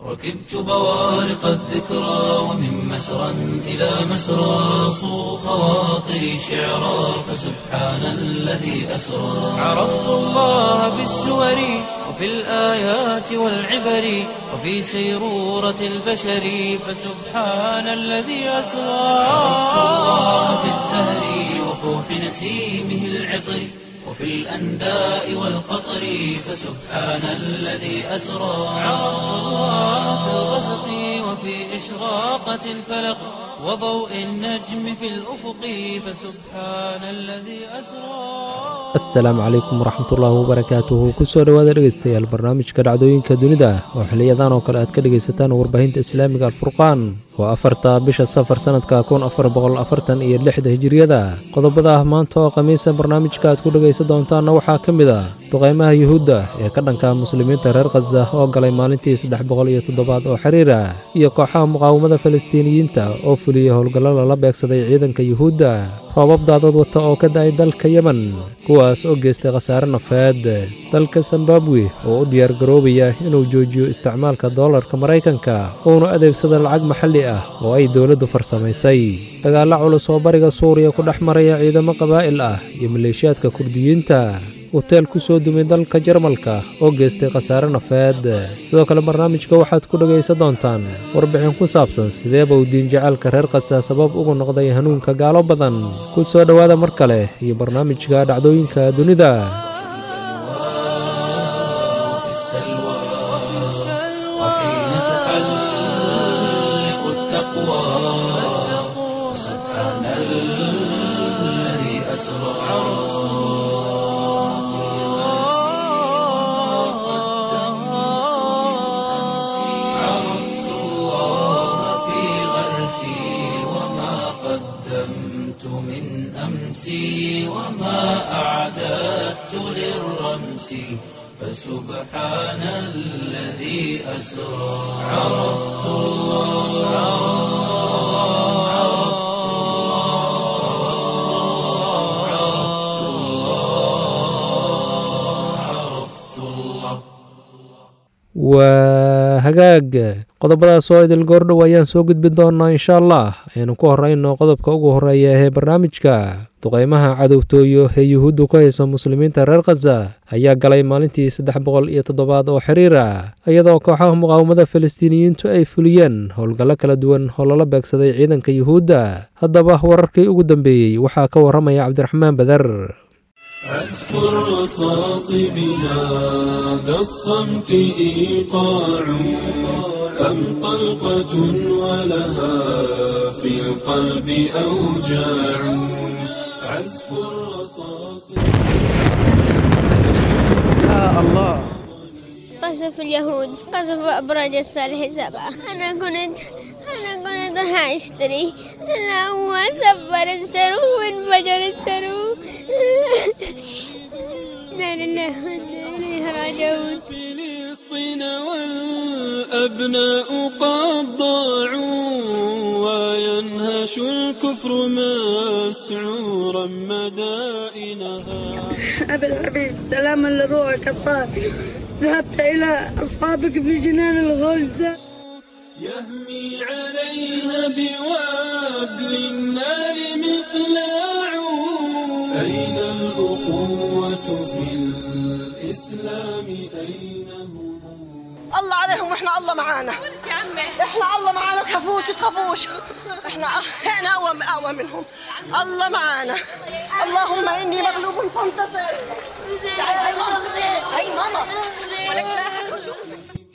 ركبت بوارق الذكرى ومن مسرى إلى مسرى صو خواطري شعرا فسبحان الذي أسرى عرفت الله بالسور وفي الآيات والعبر وفي سيرورة البشر فسبحان الذي أسرى عرفت الله بالزهر وفوح نسيمه العطر وفي الأنداء والقطر فسبحان الذي أسرى عرفت الله في الغسق وفي إشراقة الفلق وضوء النجم في الأفق فسبحان الذي أسرى. السلام عليكم ورحمة الله وبركاته. kusoo dhawaada dhegeystayaal barnaamijka dhacdooyinka dunida oo xiliyadan oo kale aad ka dhegeysataan warbaahinta islaamiga alfurqaan waa 4 bisha safar sanadka 1446 hijriyada. qodobada maanta oo khamiisa barnaamijka aad ku dhegeysan doontaan waxaa ka mid ah duqeymaha yuhuudda ee ka dhanka muslimiinta reer Gaza oo galay maalintii 307 oo xiriir ah iyo kooxaha muqaawamada Falastiiniyiinta oo fuliyay howlgallo la beegsaday ciidanka yuhuudda. roobab daadad wata oo ka da'ay dalka Yemen kuwaas oo geystay khasaare nafeed. dalka Zimbabwe oo u diyaar garoobaya inuu joojiyo isticmaalka doolarka Mareykanka oo adeegsada lacag maxalli ah oo ay dawladdu farsamaysay. dagaal culus oo bariga Suuriya ku dhaxmaraya ciidamo qabaa'il ah iyo maleeshiyaadka Kurdiyiinta. hotel ku soo dumay dalka Jarmalka oo geystay khasaare nafeed. sidoo kale barnaamijka waxaad ku dhageysan doontaan warbixin ku saabsan sidee buu diin jacaylka reer Gaza sabab ugu noqday hanuunka gaalo badan. ku soo dhawaada mar kale iyo barnaamijka dhacdooyinka dunida. وما أعددت للرمس فسبحان الذي أسرى عرفت الله. وهجاج qodobadaas oo idil goordhow ayaan soo gudbin doonaa insha Allah. aynu ku horeyno qodobka ugu horeeya ee barnaamijka. duqeymaha cadowtooyo ee yuhuuddu ku hayso muslimiinta reer Gaza ayaa galay maalintii 307 oo xiriir ah iyadoo kooxaha muqaawamada Falastiiniyiintu ay fuliyeen howlgallo kala duwan oo la beegsaday ciidanka yuhuudda. haddaba wararkii ugu dambeeyay waxaa ka waramaya Cabdiraxmaan Badar. أذكر رصاص بهذا الصمت إيقاع أم طلقة ولها في القلب أوجاع عزف الرصاص يا الله. قصف اليهود قصف أبراج الصالح 7. أنا كنت راح أشتري أنا هو سفر السرو وانفجر السرو. لا لله إليه راجعون. فلسطين والأبناء قد ضاعوا وينهش الكفر مسعورا مدائنها. أبي الحبيب سلاما لروحك الطاهر ذهبت إلى أصحابك في جنان الغلد. يهمي عليها بوابل النار مقلاع أين الأخوة في الإسلام أين هم؟ الله عليهم واحنا الله معانا. احنا الله معانا تخافوش احنا اقوى منهم. الله معانا. اللهم اني مغلوب فانتصر. هاي ماما ولك لا أحد يشوفني.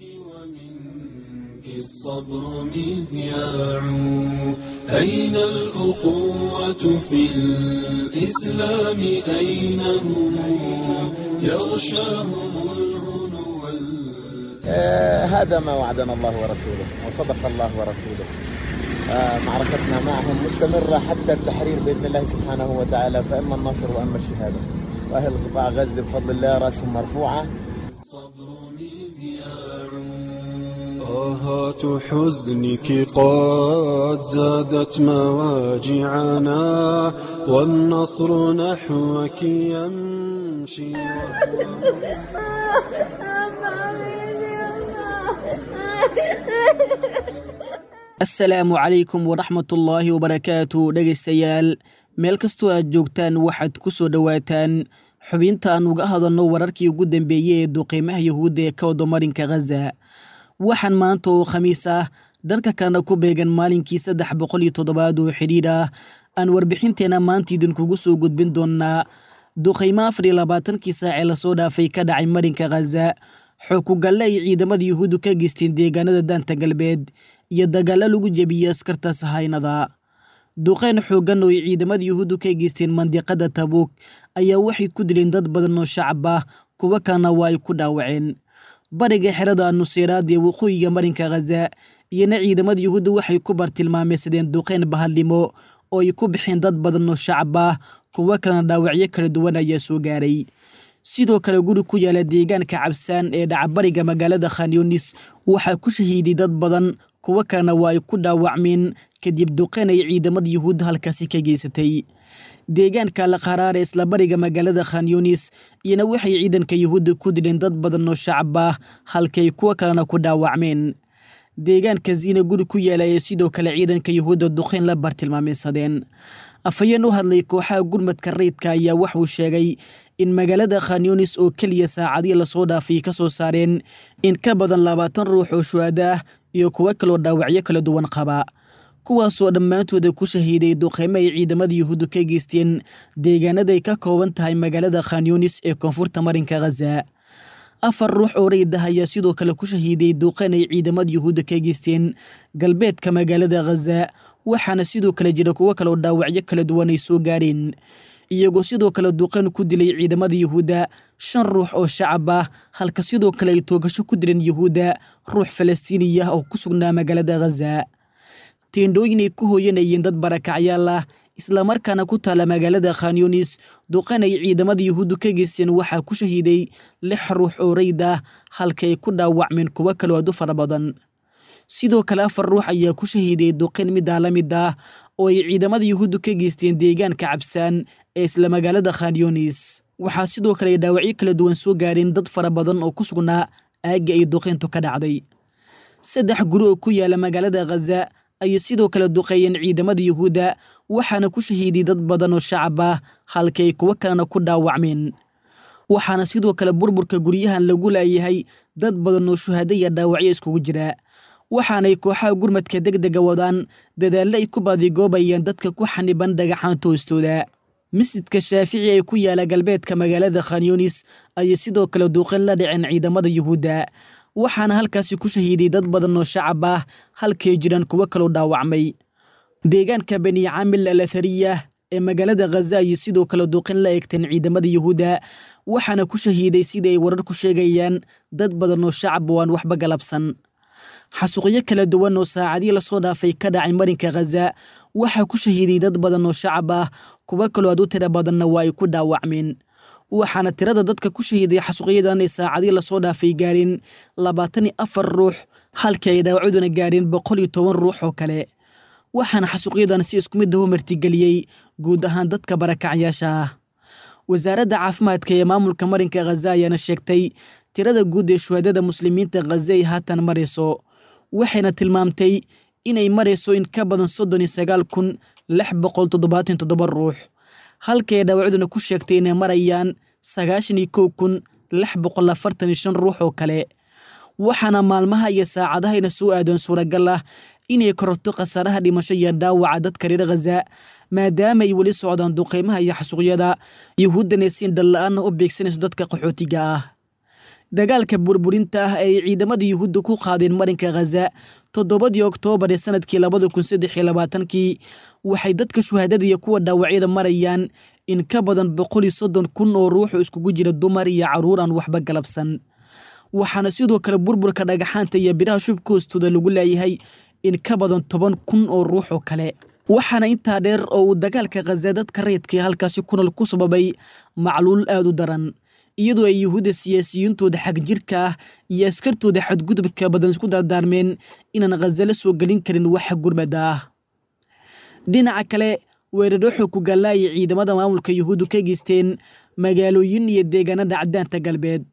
الصبر مذياع أين الأخوة في الإسلام أين هم يغشاهم الهنو هذا ما وعدنا الله ورسوله وصدق الله ورسوله. معركتنا معهم مستمرة حتى التحرير بإذن الله سبحانه وتعالى فإما النصر وإما الشهادة. وأهل قطاع غزة بفضل الله رأسهم مرفوعة. الصبر مذياع آهات حزنك قد زادت مواجعنا والنصر نحوك يمشي السلام عليكم ورحمة الله وبركاته dhegeystayaal meel kastoo aad joogtaan waxaad ku soo dhawaataan xubinta aan uga hadalno wararkii ugu dambeeyay ee duqeymaha Yahuudda ee ka wada marinka Gaza waxaan maanta oo khamiis ah dalka kana ku beegan maalinkii 307 oo xiriir ah aan warbixinteena maanta idinkugu soo gudbin doonaa duqeymaha 24 saac ee la soo dhaafay ka dhacay marinka Gaza xukuumadda ay ciidamada Yahuuddu ka geysteen deegaanada Daanta Galbeed iyo dagaalo lagu jabiyay askarta sahaynada duqeyn xoogan oo ciidamada Yahuuddu ka geysteen mandiqada Tabuk ayaa waxay ku dileen dad badan oo shacab ah kuwa kana way ku dhaawaceen bariga xirada Nusayraad ee waqooyiga marinka Gaza iyo ciidamada Yahuuddu waxay ku bartilmaameedeen duqeyn bahallimo oo ay ku bixin dad badan oo shacab ah kuwa kana dhaawacyo kala duwan ayaa soo gaaray sidoo kale guri ku yaala deegaanka Cabsaan ee dhacbariga magaalada Khan Yunis waxa ku shahiiday dad badan kuwa kana way ku dhaawacmeen kadib duqeyn ay ciidamada Yahuud halkaasi ka geysatay deegaanka la qaraar isla bariga magaalada Khan Yunis iyana waxay ciidanka Yahuud ku dileen dad badan oo shacab ah halkay kuwa kalena ku dhaawacmeen deegaanka Ziina guri ku yaala ee sidoo kale ciidanka Yahuud duqeyn la bartilmaameedeen afayeen u hadlay kooxaha gurmadka reedka ayaa wuxuu sheegay in magaalada Khan Yunis oo kaliya saacadii la soo dhaafay ka soo saareen in ka badan 20 ruux oo shuhada iyo kuwa kale dhaawacyo kala duwan qaba kuwaas oo dhammaantood ku shahiiday duqeymo ay ciidamada Yahuud ka geysteen deegaanada ay ka kooban tahay magaalada Khan Yunis ee koonfurta marinka Gaza 4 ruux oo reed ah ayaa sidoo kale ku shahiiday duqeyn ay ciidamada Yahuud ka geysteen galbeedka magaalada Gaza waxaana sidoo kale jira kuwa kale dhaawacyo kala duwan ay soo gaareen iyagoo sidoo kale duqeyn ku dilay ciidamada Yahuuda 5 ruux oo shacab ah halka sidoo kale ay toogasho ku dileen Yahuuda ruux Falastiini ah oo ku sugnaa magaalada Gaza teendooyin ay ku hooyanayeen dad barakacyaal ah isla markaana ku taala magaalada Khan Yunis duqeyn ay ciidamada Yahuud ka geysteen waxa ku shahiiday 6 ruux oo reed ah halka ay ku dhaawacmeen kuwa kale oo fara badan sidoo kale 4 ruux ayaa ku shahiiday duqeyn mid ah oo ay ciidamada Yahuud ka geysteen deegaanka Cabsaan ee isla magaalada Khan Yunis waxa sidoo kale dhaawacyo kala duwan soo gaareen dad fara badan oo ku sugnaa aaga ay duqeyntu ka dhacday 3 guri oo ku yaala magaalada Gaza ay sidoo kale duqeeyeen ciidamada Yahuud waxaana ku shahiiday dad badan oo shacab ah halka ay kuwa kalena ku dhaawacmeen waxaana sidoo kale burburka guryahan lagu leeyahay dad badan oo shuhada iyo dhaawacyo iskugu jira waxaanay kooxaha gurmadka degdega wadaan dadaalo ay ku badigoobayeen dadka ku xaniban dhagaxaanta hoostooda masjidka Shaafici ee ku yaala galbeedka magaalada Khan Yunis ay sidoo kale duqeyn la dhaceen ciidamada Yahuud waxaana halkaasi ku shahiiday dad badan oo shacab ah halkay jiraan kuwa kale dhaawacmay deegaanka Bani Amil al-Athariya ee magaalada Gaza ay sidoo kale duqeyn la eegteen ciidamada Yahuud waxaana ku shahiiday sida ay wararku sheegayaan dad badan oo shacab waan waxba galabsan xasuuqyo kala duwan oo saacadii la soo dhaafay ka dhacay marinka Gaza waxa ku shahiiday dad badan oo shacab ah kuwa kale oo tiro badanna way ku dhaawacmeen waxaana tirada dadka ku shahiiday xasuuqyadan ee saacadii la soo dhaafay gaareen 24 ruux halka ay dhaawacuduna gaareen 110 ruux oo kale waxaana xasuuqyadan si isku mid ah martigeliyay guud ahaan dadka barakacyaasha ah wasaaradda caafimaadka ee maamulka marinka Gaza ayaa sheegtay tirada guud ee shuhadada muslimiinta Gaza ay haatan marayso waxayna tilmaamtay inay marayso in ka badan 39677 ruux halka ay dhaawacuduna ku sheegtay inay marayaan 91645 ruux oo kale waxaana maalmaha iyo saacadaha soo aadan suuragal ah inay kororto qasaraha dhimasho iyo dhaawaca dadka reer Gaza maadaama ay wali socdaan duqeymaha iyo xasuuqyada Yahuudna siin dhalaan u beegsanayso dadka qaxootiga ah dagaalka burburinta ah ee ciidamada Yahuud ku qaadeen marinka Gaza 7 Oktoobar ee sanadkii 2023 waxay dadka shuhadada iyo kuwa dhaawacyada marayaan in ka badan 130,000 oo ruux iskugu jira dumar iyo caruur aan waxba galabsan waxaana sidoo kale burburka dhagaxaanta iyo biraha shubka hoostooda lagu leeyahay in ka badan 10,000 oo ruux oo kale waxaana intaa dheer oo uu dagaalka Gaza dadka reedka halkaasi ku nool ku sababay macluul aad u daran iyadoo ay Yahuud siyaasiyiintooda xaq jirka ah iyo askartooda xadgudubka badan isku dardaarmeen inaan Gaza la soo galin karin wax gurmad ah dhinaca kale weeraro ku galay ciidamada maamulka Yahuud ka geysteen magaalooyin iyo deegaanada Daanta Galbeed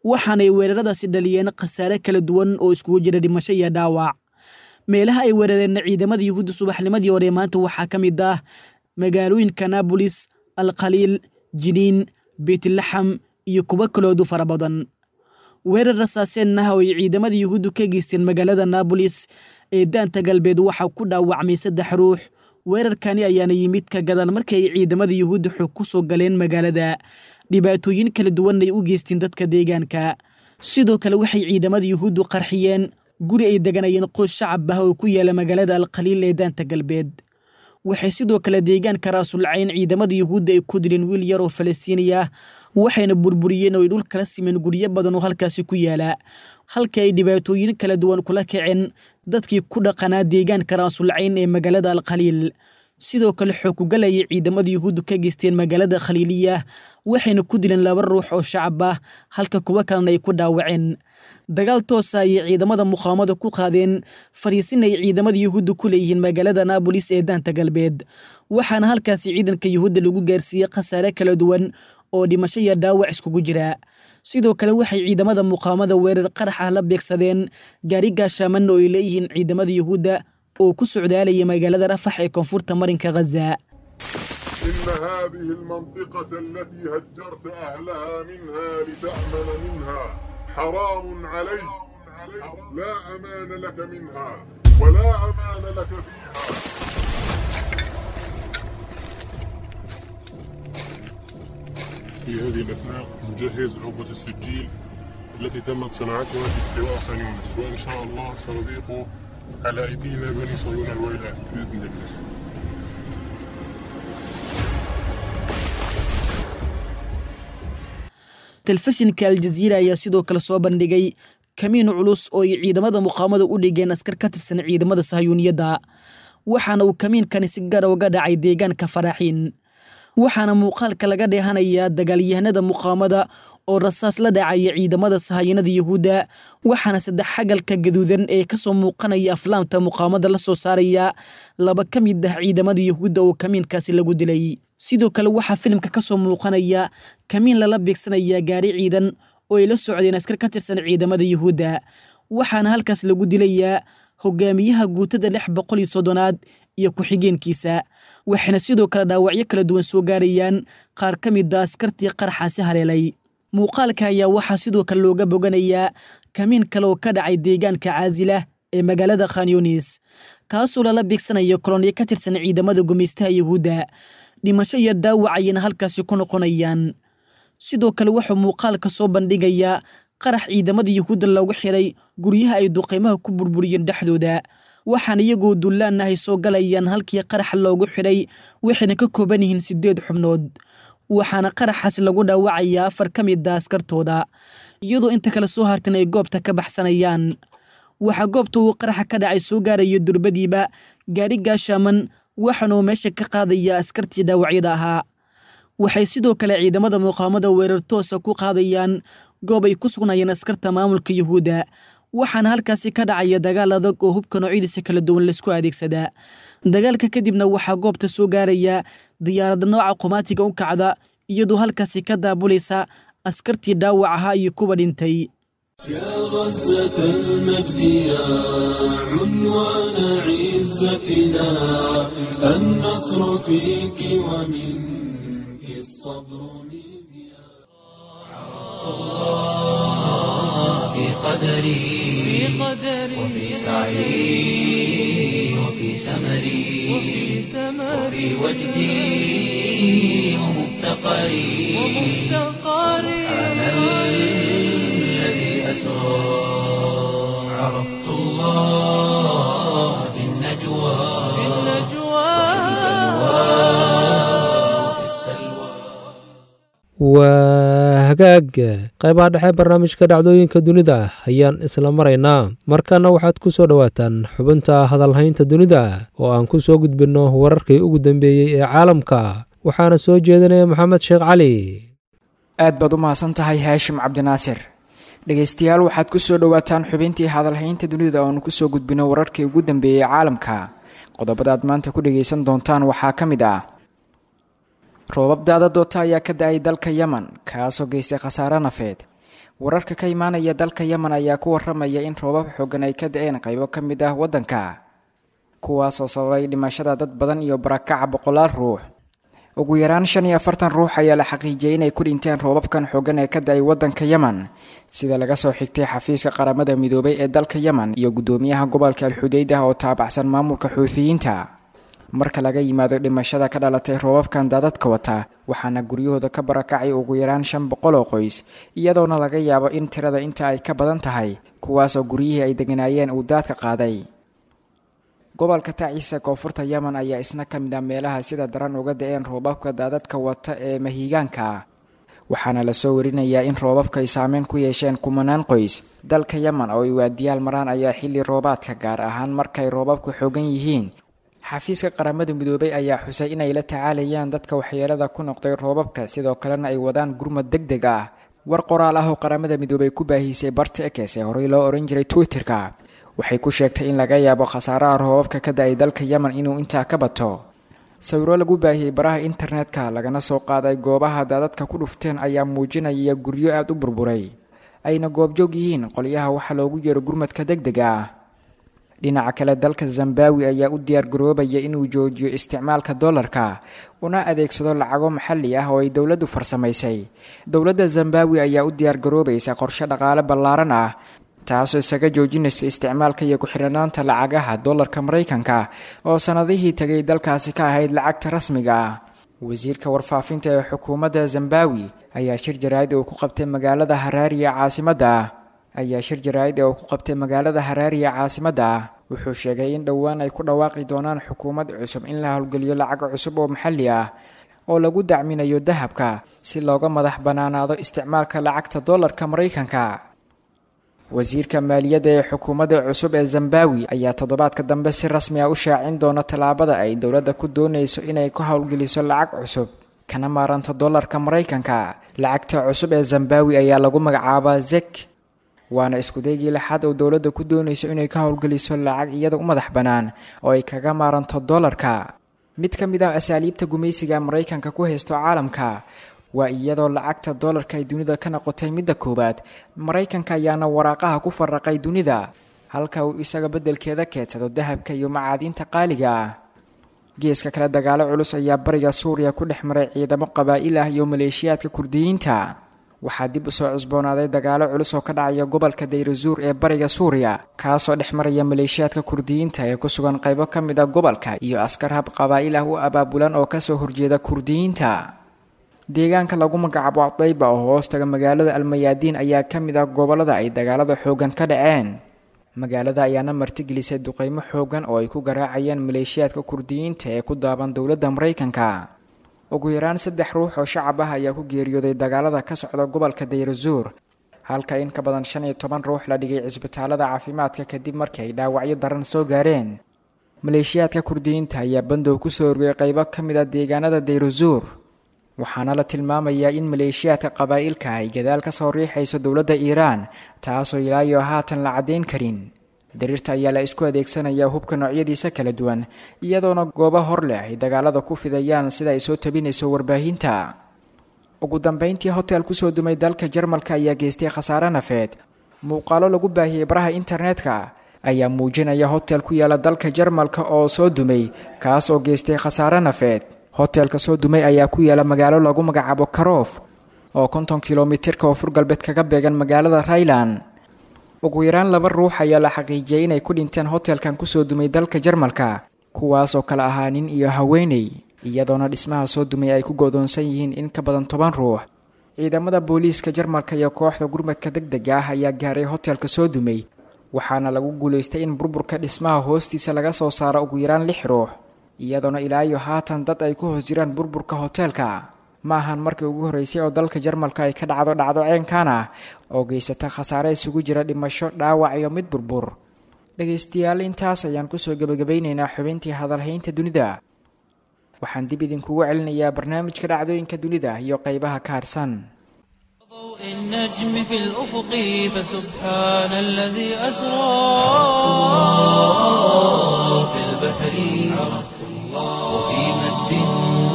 waxaanay weeraradaasi dhaliyeen khasaare kala duwan oo iskugu jira dhimasho iyo dhaawac. meelaha ay weerareen ciidamada yuhuudda subaxnimadii hore maanta waxaa ka mid ah magaalooyinka Naabolis, Al-Khaliil, Jiniin, Beetlaxam iyo kuwo kaloodu fara badan. weerar rasaaseen ah oo ay ciidamada yuhuuddu ka geysteen magaalada Naabolis ee daanta galbeed waxaa ku dhaawacmay 3 ruux. weerarkani ayaana yimid ka gadaal markii ay ciidamada yuhuuddu xog ku soo galeen magaalada, dhibaatooyin kala duwan ay u geysteen dadka deegaanka. sidoo kale waxay ciidamada yuhuuddu qarxiyeen guri ay deganayeen qoys shacab ah oo ku yaala magaalada Al-Khaliil ee daanta galbeed. waxay sidoo kale deegaanka Raasul Cayn ciidamada yuhuudda ay ku dileen wiil yar oo Falastiini ah, waxayna burburiyeen oo ay dhul kala simeen guryo badan oo halkaasi ku yaala, halka ay dhibaatooyin kala duwan kula kaceen dadkii ku dhaqanaa deegaanka Raasul Cayn ee magaalada Al-Khaliil. sidoo kale xog ku galay ciidamada yuhuuddu ka geysteen magaalada Khaliiliya, waxayna ku dileen 2 ruux oo shacab ah halka kuwa kalena ay ku dhaawaceen. dagaal toos ah ay ciidamada muqaawamada ku qaadeen fariisin ay ciidamada yuhuuddu ku leeyihiin magaalada Naabolis ee daanta galbeed, waxaana halkaasi ciidanka yuhuudda lagu gaarsiiyey khasaare kala duwan oo dhimasho iyo dhaawac iskugu jira. sidoo kale waxay ciidamada muqaawamada weerar qarax ah la beegsadeen gaari gaashaman oo ay leeyihiin ciidamada yuhuudda oo ku socdaalaya magaalada Rafax ee koonfurta marinka Gaza. إن هذه المنطقة التي هجرت أهلها منها لتأمن منها حرام عليك، لا أمان لك منها ولا أمان لك فيها. في هذه الأثناء نجهز عقدة السجيل التي تمت صناعتها في احتواء خان يونس، وإن شاء الله سنضيف على أيدينا بني صهيون الويلات بإذن الله. telefishinka Al-Jazeera ayaa sidoo kale soo bandhigay kamiin culus oo ay ciidamada muqaawamada u dhigeen askar ka tirsan ciidamada Sahyuuniyadda, waxaana uu kamiinkani si gaar uga dhacay deegaanka Faraaxiin. waxaana muuqaalka laga dheehanayaa dagaalyahanada muqaawamada oo rasaas la dhacaya ciidamada Sahyuuniyadda Yuhuudda, waxaana 3 xagalka gaduudan ee ka soo muuqanaya aflaamta muqaawamada la soo saaraya 2 ka mid ah ciidamada Yuhuudda oo kamiinkaasi lagu dilay. sidoo kale waxaa filimka ka soo muuqanaya kamiin lala beegsanaya gaari ciidan oo ay la socdeen askar ka tirsan ciidamada Yuhuudda, waxaana halkaas lagu dilayaa hogaamiyaha guutada 630aad iyo ku-xigeenkiisa, waxayna sidoo kale dhaawacyo kala duwan soo gaarayaan qaar ka mid ah askartii qaraxaasi haleelay. muuqaalka ayaa waxaa sidoo kale looga boganayaa kamiin kale oo ka dhacay deegaanka Caazila ee magaalada Khan Yunis, kaasoo lala beegsanayo koloniyo ka tirsan ciidamada gumeystaha Yuhuudda. dhimasho iyo dhaawac ayayna halkaasi ku noqonayaan. sidoo kale wuxuu muuqaalka soo bandhigayaa qarax ciidamada Yuhuudda loogu xiray guryaha ay duqeymaha ku burburiyeen dhexdooda, waxaana iyagoo dullaanahay soo galayaan halkii qarax loogu xiray, waxayna ka kooban yihiin 8 xubnood. waxaana qaraxaas lagu dhaawacayaa 4 ka mid ah askartooda, iyadoo inta kale soo hartan ay goobta ka baxsanayaan. waxaa goobta uu qaraxa ka dhacay soo gaaraya durbadiiba gaari gaashaman, waxaana uu meesha ka qaadaya askartii dhaawacyada ahaa. waxay sidoo kale ciidamada muqaawamada weerar toosa ku qaadayaan goob ay ku sugnaayeen askarta maamulka Yuhuudda, waxaana halkaasi ka dhacaya dagaal adag oo hubka noocyadiisa kala duwan la isku adeegsadaa. dagaalka kadibna waxaa goobta soo gaaraya diyaarad nooca qumaatiga u kacda, iyadoo halkaasi ka daabulaysa askartii dhaawac ahaa iyo kuwa dhintay. يا غزة المجد يا عنوان عزتنا، النصر فيك ومنك الصبر مذياع. في قدري وفي سعي وفي سمري وفي وجدي ومفتقري سبحان الذي أسرى. عرفت الله في النجوى وفي السلوى. hagaag qaybaha dhexe barnaamijka dhacdooyinka dunida ayaan isla maraynaa. markana waxaad ku soo dhowaataan xubinta hadalhaynta dunida oo aan ku soo gudbinno wararkii ugu dambeeyey ee caalamka, waxaana soo jeedinaya maxamed sheekh cali. aad baad u mahadsan tahay haashim cabdinaasir. dhegaystayaal waxaad ku soo dhowaataan xubintii hadalhaynta dunida oo aan ku soo gudbinno wararkii ugu dambeeyey caalamka. qodobada aad maanta ku dhagaysan doontaan waxaa ka mid ah roobab daada doota ayaa ka da-ay dalka Yemen, kaasoo geystay khasaare nafeed. wararka ka imaanaya dalka yemen ayaa ku waramaya in roobab xoogan ay ka da-een qaybo ka mid ah waddanka kuwaasoo sababay dhimashada dad badan iyo barakaca 100 ruux ugu yaraan 45 ruux ayaa la xaqiijiyay inay ku dhinteen roobabkan xoogan ee ka da-ay waddanka yemen sida laga soo xigtay xafiiska qaramada midoobay ee dalka yemen iyo gudoomiyaha gobolka al-Xudaydah oo taabacsan maamulka Xuuthiyiinta marka laga yimaado dhimashada ka dhalatay roobabkan daadadka wata waxaana guryahooda ka barakacay ugu yaraan 500 oo qoys iyadoona laga yaabo in tirada inta ay ka badan tahay kuwaasoo guryihii ay deganaayeen uu daadka qaaday gobolka Taciisa koonfurta Yemen ayaa isna ka mid ah meelaha sida daran uga da-een roobabka daadadka wata ee mahiigaanka waxaana la soo warinayaa in roobabka ay saameyn ku yeesheen kumanaan qoys dalka Yemen oo ay waadiyaal maraan ayaa xilli roobaadka gaar ahaan markay roobabku xoogan yihiin xafiiska qaramada midoobay ayaa xusay inay la tacaalayaan dadka waxyeelada ku noqday roobabka sidoo kalena ay wadaan gurmad degdeg ah war qoraal ah oo qaramada midoobay ku baahisay barta X ee horey loo oran jiray Twitterka waxay ku sheegtay in laga yaabo khasaaraha roobabka ka da-ay dalka Yemen inuu intaa ka bato sawiro lagu baahiyay baraha internetka lagana soo qaaday goobaha daadadka ku dhufteen ayaa muujinaya guryo aad u burburay ayna goobjoog yihiin qolyaha waxa loogu yeero gurmadka degdega ah dhinaca kale dalka Zimbabwe ayaa u diyaar garoobaya inuu joojiyo isticmaalka dollarka una adeegsado lacago maxalli ah oo ay dawladdu farsamaysay dawladda Zimbabwe ayaa u diyaar garoobaysa qorshe dhaqaale ballaaran ah taasoo isaga joojinaysa isticmaalka iyo ku xirnaanta lacagaha dollarka Mareykanka oo sanadihii tagay dalkaasi ka ahayd lacagta rasmiga ah wasiirka warfaafinta ee xukuumadda Zimbabwe ayaa shir jaraa'id oo ku qabtay magaalada Harare caasimada wuxuu sheegay in dhowaan ay ku dhawaaqi doonaan xukuumad cusub in la howlgeliyo lacag cusub oo maxalli ah oo lagu dacminayo dahabka si looga madax banaanaado isticmaalka lacagta dollarka Mareykanka wasiirka maaliyadda ee xukuumadda cusub ee Zimbabwe ayaa toddobaadka dambe si rasmi ah u shaacin doona talaabada ay dawladda ku doonayso inay ku howlgeliso lacag cusub kana maaranto dollarka Mareykanka lacagta cusub ee Zimbabwe ayaa lagu magacaabaa ZEK waana isku daygii lixaad oo dawladda ku doonayso inay ka howlgeliso lacag iyada u madax bannaan oo ay kaga maaranto dollarka mid ka mid ah asaaliibta gumaysiga Mareykanka ku haysto caalamka waa iyadoo lacagta dollarka ay dunida ka noqotay midda koobaad Mareykanka ayaana waraaqaha ku faraqay dunida halka uu isaga beddelkeeda keedsado dahabka iyo macaadinta qaaliga ah geeska kale dagaalo culus ayaa bariga Suuriya ku dhex maray ciidamo qabaa'il ah iyo maleeshiyaadka Kurdiyiinta waxaa dib u soo cusboonaaday dagaalo culus oo ka dhacaya gobolka Deir ez-Zor ee bariga Suuriya kaasoo dhex maraya maleeshiyaadka Kurdiyiinta ee ku sugan qaybo ka mid ah gobolka iyo askar hab qabaa'il ah u abaabulan oo ka soo horjeeda Kurdiyiinta deegaanka lagu magacaabo Adayba oo hoostaga magaalada Almayaadiin ayaa ka mid ah gobolada ay dagaalada xoogan ka dhaceen magaalada ayaana martigelisay duqeymo xoogan oo ay ku garaacayeen maleeshiyaadka Kurdiyiinta ee ku daaban dawladda Mareykanka ugu yaraan 3 ruux oo shacab ah ayaa ku geeriyooday dagaalada ka socda gobolka Deir ez-Zor halka in ka badan 15 ruux la dhigay cisbitaalada caafimaadka kadib markii ay dhaawacyo daran soo gaareen maleeshiyaadka Kurdiyiinta ayaa bandow ku soo rogay qaybo ka mid ah deegaanada Deir ez-Zor waxaana la tilmaamayaa in maleeshiyaadka qabaa'ilka ay gadaal ka soo riixayso dawladda Iiraan taasoo ilaa iyo haatan la cadeyn karin dariirta ayaa la isku adeegsanayaa hubka noocyadiisa kala duwan iyadoona goobo hor leh ay dagaalada ku fidayaan sida ay soo tabinayso warbaahinta ugu dambeyntii hotel ku soo dumay dalka Jarmalka ayaa geystay khasaare nafeed muuqaalo lagu baahiyay baraha internetka ayaa muujinaya hotel ku yaala dalka Jarmalka oo soo dumay kaas oo geystay khasaare nafeed hotelka soo dumay ayaa ku yaala magaalo lagu magacaabo Karof oo 50 kiiloomitir ka fur galbeed kaga beegan magaalada Rhineland ugu yaraan 2 ruux ayaa la xaqiijiyay inay ku dhinteen hotelkan ku soo dumay dalka Jarmalka kuwaas oo kala ahaa nin iyo haweeney iyadoona dhismaha soo dumay ay ku go'doonsan yihiin in ka badan 10 ruux ciidamada booliiska Jarmalka iyo kooxda gurmadka degdega ah ayaa gaaray hotelka soo dumay waxaana lagu guuleystay in burburka dhismaha hoostiisa laga soo saaro ugu yaraan 6 ruux iyadoona ilaa iyo haatan dad ay ku hoos jiraan burburka hotelka ma ahan markii ugu horeysay oo dalka Jarmalka ay ka dhacdo ceenkan ah oo geysata khasaare isugu jira dhimasho dhaawac iyo mid burbur dhageystayaal intaas ayaan ku soo gabagabeynaynaa xubintii hadalhaynta dunida waxaan dib idinkugu celinayaa barnaamijka dhacdooyinka dunida iyo qaybaha ka harsan النجم في الأفق فسبحان الذي أسرى في البحر وفي مد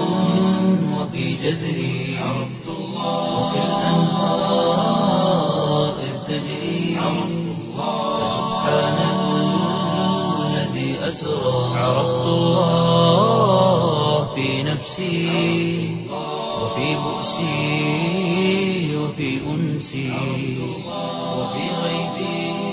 وفي جزر وفي الأنهار أسرى عرفت الله في نفسي وفي بؤسي وفي أنسي وفي غيبي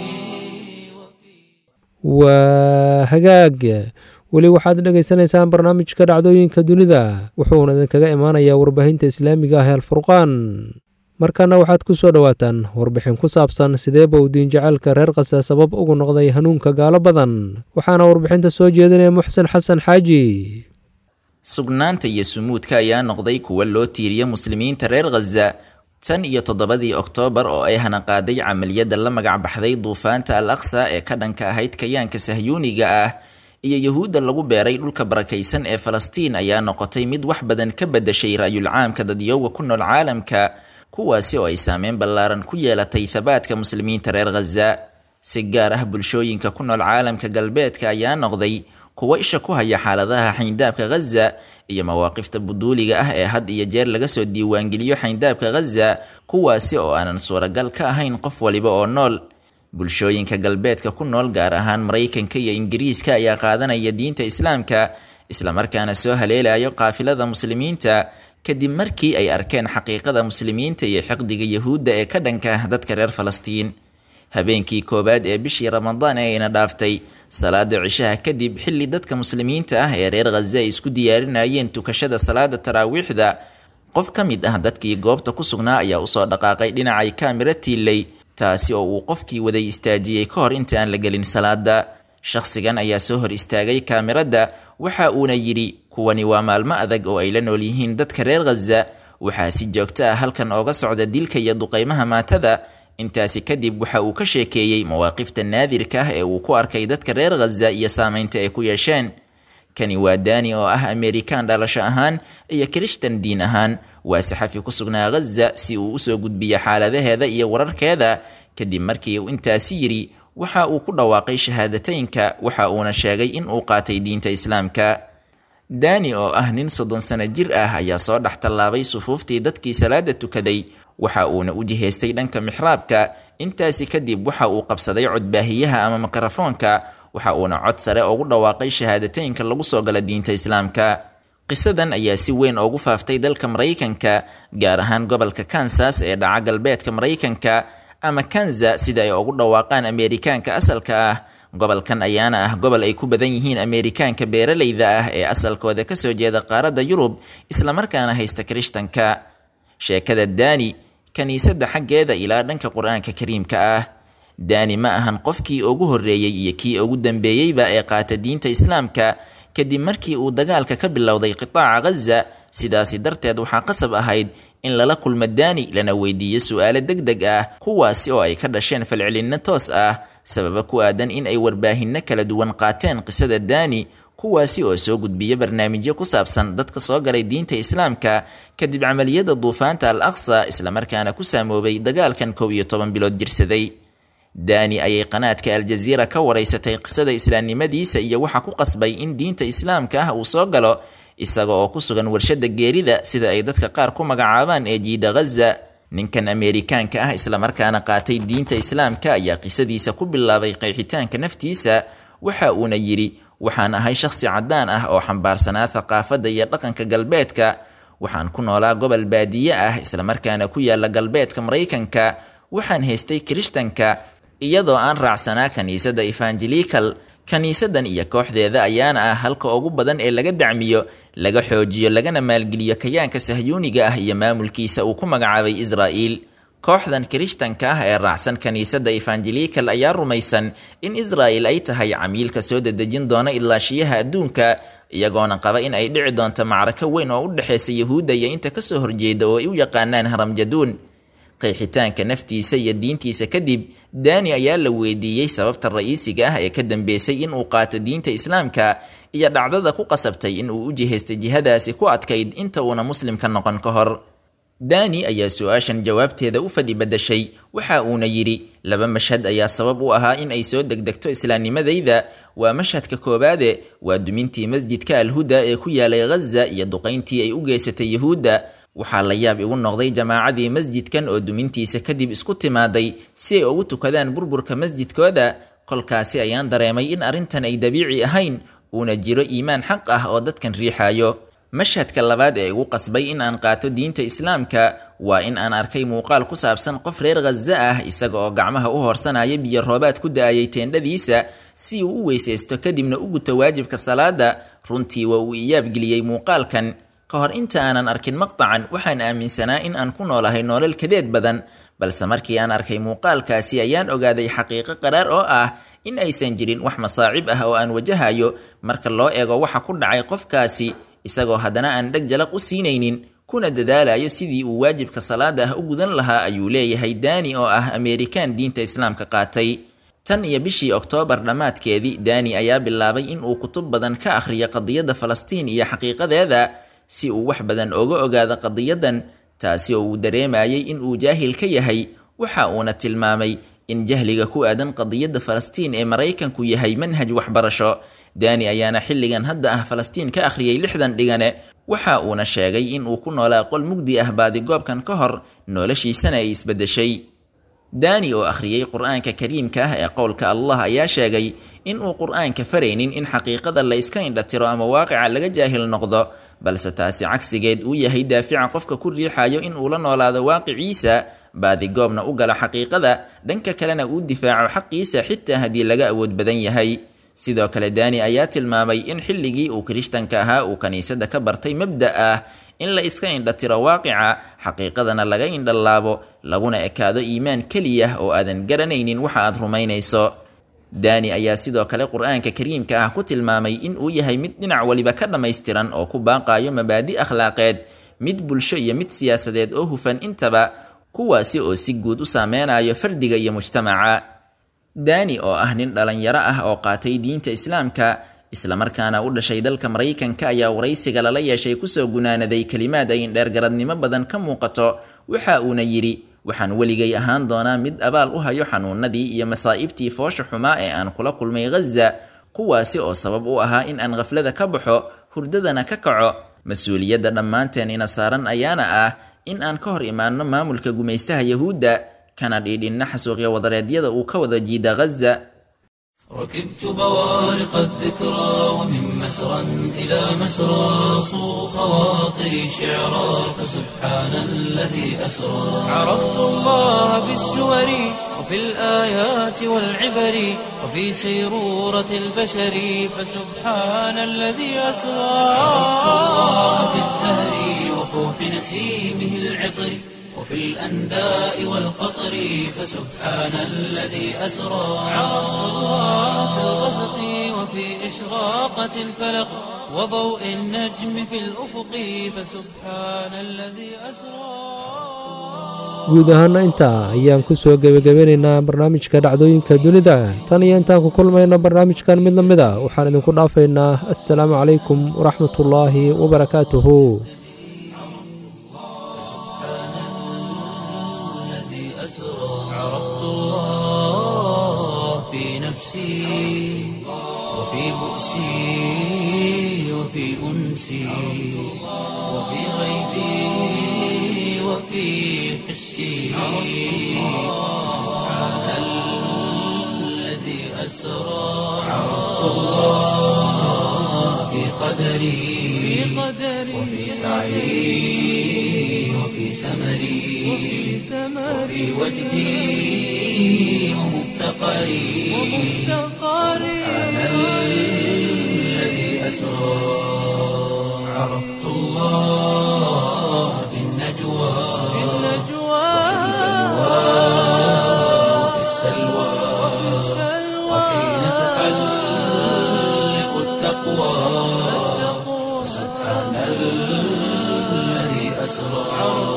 وهجاج weli waxaad dhegaysanaysaan barnaamijka dhacdooyinka dunida wuxuuna idinkaga imaanayaa warbaahinta islaamiga ah ee alfurqaan markana waxaad ku soo dhowaataan warbixin ku saabsan sidee buu diin jacaylka reer qasa sabab ugu noqday hanuunka gaalo badan waxaana warbixinta soo jeedinaya muxsen xasan xaaji sugnaanta iyo sumuudka ayaa noqday kuwa loo tiiriya muslimiinta reer Gaza tan iyo 7 Oktoobar oo ay hanaqaaday camaliyada la magac baxday duufaanta al-Aqsa ee ka dhanka ahayd kayaanka Sahyuuniga ah iyo Yahuuda lagu beeray dhulka barakaysan ee Falastiin ayaa noqotay mid wax badan ka bedeshay ra'yul caamka dadyoga ku nool caalamka kuwaasi oo ay saameyn ballaaran ku yeelatay thabaadka muslimiinta reer Gaza si gaar ah bulshooyinka ku nool caalamka galbeedka ayaa noqday kuwa isha ku haya xaaladaha xayndaabka Gaza iyo mawaaqifta buduuliga ah ee had iyo jeer laga soo diiwaan geliyo xayndaabka Gaza kuwaasi oo aanan suuragal ka ahayn qof waliba oo nool bulshooyinka galbeedka ku nool gaar ahaan Mareykanka iyo Ingiriiska ayaa qaadanaya diinta Islaamka isla markaana soo haleelayo qaafilada muslimiinta kadib markii ay arkeen xaqiiqada muslimiinta iyo xiqdiga Yahuuda ee ka dhanka ah dadka reer Falastiin habeenkii koobaad ee bishii Ramadaan ee ina dhaaftay salaada cishaha kadib xilli dadka muslimiinta ah ee reer Gaza ay isku diyaarinayeen tukashada salaada taraawiixda qof ka mid ah dadkii goobta ku sugnaa ayaa u soo dhaqaaqay dhinacay kaamira tiilay taasi oo uu qofkii waday istaajiyay ka hor inta aan la gelin salaada shakhsigan ayaa soo hor istaagay kaamirada waxa uuna yiri kuwani waa maalmo adag oo ay la nool yihiin dadka reer Gaza waxa si joogto ah halkan ooga socda dilka iyo duqeymaha maatada intaasi kadib waxa uu ka sheekeeyay mawaaqifta naadirka ah ee uu ku arkay dadka reer Gaza iyo saameynta ay ku yeesheen kani waa Dani oo ah Amerikaan dhalasho ahaan iyo Kirishtan diin ahaan waa saxafi ku sugnaa Gaza si uu u soo gudbiyo xaaladaheeda iyo wararkeeda kadib markii uu intaasi yiri waxa uu ku dhawaaqay shahaadateynka waxa uuna sheegay in uu qaatay diinta Islaamka Dani oo ah nin 30 sano jir ah ayaa soo dhax tallaabay sufuuftii dadkii salaada tukaday waxa uuna u jiheystay dhanka mixraabka intaasi kadib waxa uu qabsaday codbaahiyaha ama mikrofoonka waxa uuna cod sare ugu dhawaaqay shahaadateynka lagu soo gala diinta Islaamka qisadan ayaa si weyn ugu faaftay dalka Mareykanka gaar ahaan gobolka Kansas ee dhaca galbeedka Mareykanka ama Kansas sida ay ugu dhawaaqaan Amerikaanka asalka ah gobolkan ayaana ah gobol ay ku badan yihiin Amerikaanka beeralayda ah ee asalkooda ka soo jeeda qaaradda Yurub isla markaana haysta Kirishtanka sheekada Dani kaniisada xaggeeda ilaa dhanka Quraanka Kariimka ah Dani ma ahan qofkii ugu horeeyay iyo kii ugu dambeeyayba ee qaata diinta Islaamka kadib markii uu dagaalka ka bilowday qitaaca Gaza sidaasi darteed waxa qasab ahayd in lala kulmo Dani lana weydiiyo su'aalo degdeg ah kuwaasi oo ay ka dhasheen falcelinna toos ah sabab ku aadan in ay warbaahinna kala duwan qaateen qisada Dani kuwaasi oo soo gudbiya barnaamijyo ku saabsan dadka soo galay diinta Islaamka kadib camaliyada duufaanta al-Aqsa isla markaana ku saamoobay dagaalkan 12 bilood jirsaday Dani ayay qanaadka Al Jazeera ka wareysatay qisada islaamnimadiisa iyo waxa ku qasbay in diinta Islaamka ah uu soo galo isaga oo ku sugan warshada geerida sida ay dadka qaar ku magacaabaan ee jiida Gaza ninkan Amerikaanka ah isla markaana qaatay diinta Islaamka ayaa qisadiisa ku bilaabay qeexitaanka naftiisa waxa uuna yiri waxaan ahay shakhsi cadaan ah oo xambaarsanaa thaqaafada iyo dhaqanka galbeedka waxaan ku noolaa gobol baadiye ah isla markaana ku yaala galbeedka Mareykanka waxaan haystay Kirishtanka iyadoo aan raacsanaa kaniisada Evangelical kaniisadan iyo kooxdeeda ayaana ah halka ugu badan ee laga dacmiyo laga xoojiyo lagana maalgeliyo kayaanka Sahyuuniga ah iyo maamulkiisa uu ku magacaabay Israa'iil kooxdan Kirishtanka ah ee raacsan kaniisada Evangelical ayaa rumaysan in Israa'iil ay tahay camiilka soo dadejin doona ilaashiyaha adduunka iyagoona qaba in ay dhici doonto macraka weyn oo u dhaxeysa Yahuuda iyo inta ka soo horjeeda oo ay u yaqaanaan Haramjaduun qeexitaanka naftiisa iyo diintiisa kadib Dani ayaa la weydiiyay sababta ra'iisiga ah ee ka dambeysay in uu qaato diinta Islaamka iyo dhacdada ku qasabtay in uu u jiheystay jihadaasi ku adkayd inta uuna muslimka noqon ka hor Dani ayaa su'aashan jawaabteeda u fadhi badashay waxa uuna yiri laba mashhad ayaa sabab u ahaa in ay soo degdegto islaamnimadayda waa mashhadka koobaade waa dumintii masjidka Al-Huda ee ku yaalay Gaza iyo duqeyntii ay u geysatay Yahuuda waxaa la yaab igu noqday jamaacadii masjidkan oo dumintiisa kadib isku timaaday si ay ugu tukadaan burburka masjidkooda kolkaasi ayaan dareemay in arrintan ay dabiici ahayn uuna jiro iimaan xaq ah oo dadkan riixayo. mashhadka labaad ee igu qasbay in aan qaato diinta islaamka waa in aan arkay muuqaal ku saabsan qof reer Ghaza ah isaga oo gacmaha u horsanaya biyo roobaad ku da'ayay teendhadiisa si uu u weysaysto kadibna u guto waajibka salaada. runtii waa uu iyaab geliyey muuqaalkan. ka hor inta aanan arkin maqtacan waxaan aaminsanaa in aan ku noolahay nolol kadeed badan, balse markii aan arkay muuqaalkaasi ayaan ogaaday xaqiiqo qaraar oo ah in aysan jirin wax masaacib ah oo aan wajahayo marka loo eego waxa ku dhacay qofkaasi, isagoo haddana aan dheg jalaq u siinaynin kuna dadaalayo sidii uu waajibka salaada ah u gudan lahaa, ayuu leeyahay Dani oo ah Ameerikaan diinta islaamka qaatay. tan iyo bishii Oktoobar dhammaadkeedii, Dani ayaa bilaabay in uu kutub badan ka akhriyo qadiyadda Falastiin iyo xaqiiqadeeda si uu wax badan oga ogaado qadiyadan, taasi oo uu dareemayay in uu jaahil ka yahay. waxa uuna tilmaamay in jahliga ku aadan qadiyadda Falastiin ee Maraykanku yahay manhaj waxbarasho. Dani ayaana xilligan hadda ah Falastiin ka akhriyay 60 dhigane. waxa uuna sheegay in uu ku noolaa qol mugdi ah baadigoobkan ka hor, noloshiisana ay isbedeshay. Dani oo akhriyay Qur'aanka Kariimka ah ee qowlka Allah ayaa sheegay in uu Qur'aanka faraynin in xaqiiqada la iska indhatiro ama waaqica laga jaahil noqdo, balse taasi cagsigeed uu yahay daafica qofka ku riixayo in uu la noolaado waaqiciisa, baadigoobna u gala xaqiiqada, dhanka kalena uu difaaco xaqiisa xitaa haddii laga awood badan yahay. sidoo kale Dani ayaa tilmaamay in xilligii uu Kirishtanka ahaa uu kaniisada ka bartay mabda ah in la iska indhatiro waaqica, xaqiiqadana laga indhalaabo, laguna ekaado iimaan keliya oo aadan garanaynin waxa aad rumaynayso. Dani ayaa sidoo kale Qur'aanka Kariimka ah ku tilmaamay in uu yahay mid dhinac waliba ka dhammaystiran oo ku baaqayo mabaadi akhlaaqeed, mid bulsho iyo mid siyaasadeed oo hufan intaba, kuwaasi oo si guud u saameynayo fardiga iyo mujtamaca. Dani oo ah nin dhalinyaro ah oo qaatay diinta islaamka isla markaana u dhashay dalka Maraykanka ayaa waraysiga lala yeeshay kusoo gunaanaday kalimaad ay dheergaradnimo badan ka muuqato. waxa uuna yidhi, waxaan weligay ahaan doonaa mid abaal u hayo xanuunadii iyo masaa'ibtii foosha xumaa ee aan kula kulmay Ghaza, kuwaasi oo sabab u ahaa in aan ghaflada ka baxo, hurdadana ka kaco. mas-uuliyadda dhammaanteen ina saaran ayaana ah in aan ka hor imaanno maamulka gumaystaha Yahuudda, kana dhiidhinna xasuuqya wadareedyada uu ka wada jiida Ghaza. ركبت بوارق الذكرى ومن مسرى إلى مسرى صو خواطري شعرا فسبحان الذي أسرى. عرفت الله بالسور وفي الآيات والعبر وفي سيرورة البشر فسبحان الذي أسرى. عرفت الله بالزهر وفوح نسيمه العطر وفي الأنداء والقطر فسبحان الذي أسرى. عرفت الله في الغسق وفي إشراقة الفلق وضوء النجم في الأفق فسبحان الذي أسرى. guud ahaana intaa ayaan ku soo gebagabeynaynaa barnaamijka dhacdooyinka dunida. tan iyo intaan ku kulmayno barnaamijkan mid la mid a waxaan idinku dhaafaynaa assalaamu calaykum waraxmatullaahi wabarakaatuhu. عرفت الله في نفسي وفي بؤسي وفي أنسي وفي غيبي وفي حسي. سبحان الذي أسرى. عرفت الله في قدري وفي سعي وفي سمري وفي وجدي ومفتقري. سبحان الذي أسرى. عرفت الله في النجوى وفي السلوى وحين تحلق التقوى. سبحان الذي أسرى.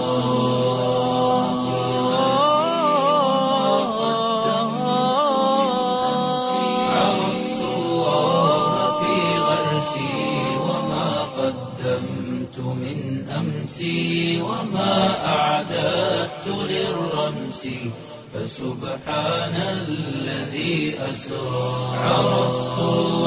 عرفت الله في غرسي وما قدمت من أمسي وما أعددت للرمس. فسبحان الذي أسرى. عرفت الله